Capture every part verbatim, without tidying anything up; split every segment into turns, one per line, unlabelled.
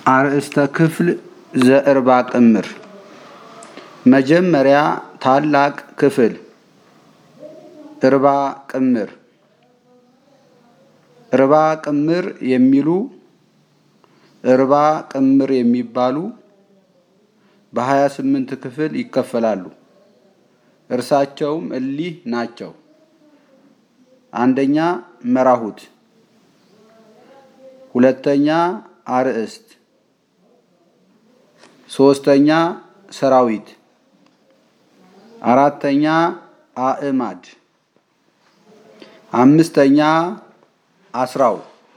አርእስተ ክፍል ዘእርባ ቅምር መጀመሪያ ታላቅ ክፍል እርባ ቅምር እርባ ቅምር የሚሉ እርባ ቅምር የሚባሉ በሃያ ስምንት ክፍል ይከፈላሉ። እርሳቸውም እሊህ ናቸው። አንደኛ መራሁት፣ ሁለተኛ አርእስት፣ ሶስተኛ ሰራዊት፣ አራተኛ አእማድ፣ አምስተኛ አስራው፣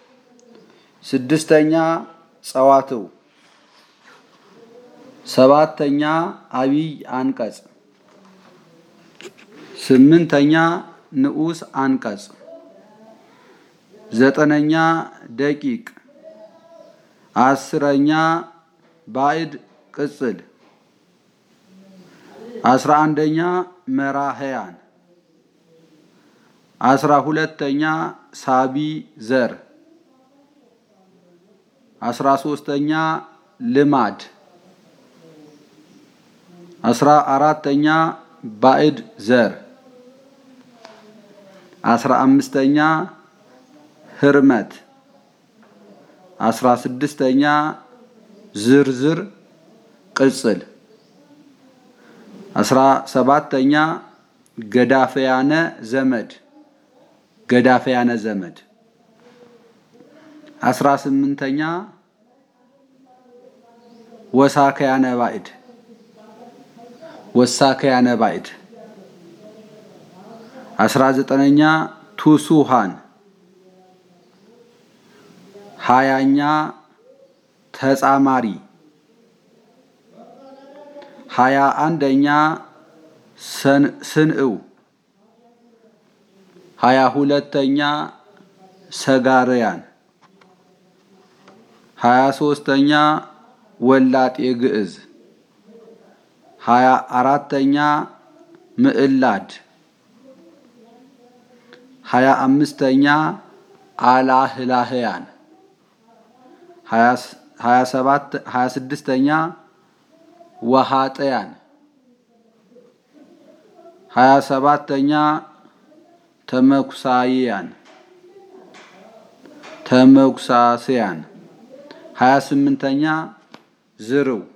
ስድስተኛ ጸዋትው፣ ሰባተኛ አብይ አንቀጽ፣ ስምንተኛ ንዑስ አንቀጽ፣ ዘጠነኛ ደቂቅ፣ አስረኛ ባዕድ ቅጽል፣ አስራ አንደኛ መራህያን፣ አስራ ሁለተኛ ሳቢ ዘር፣ አስራ ሶስተኛ ልማድ፣ አስራ አራተኛ ባዕድ ዘር፣ አስራ አምስተኛ ህርመት፣ አስራ ስድስተኛ ዝርዝር ቅጽል፣ አስራ ሰባተኛ ገዳፈያነ ዘመድ ገዳፈያነ ዘመድ፣ አስራ ስምንተኛ ወሳከያነ ባዕድ ወሳከያነ ባዕድ፣ አስራ ዘጠነኛ ቱሱሃን፣ ሃያኛ ተጻማሪ፣ ሃያ አንደኛ ስንእው፣ ሃያ ሁለተኛ ሰጋርያን፣ ሃያ ሶስተኛ ወላጤ ግዕዝ፣ ሃያ አራተኛ ምዕላድ፣ ሃያ አምስተኛ አላህላህያን፣ ሃያ ሰባት ሃያ ስድስተኛ ወሃጠያን፣ ሃያ ሰባተኛ ተመኩሳይያን ተመኩሳስያን፣ ሃያ ስምንተኛ ዝርው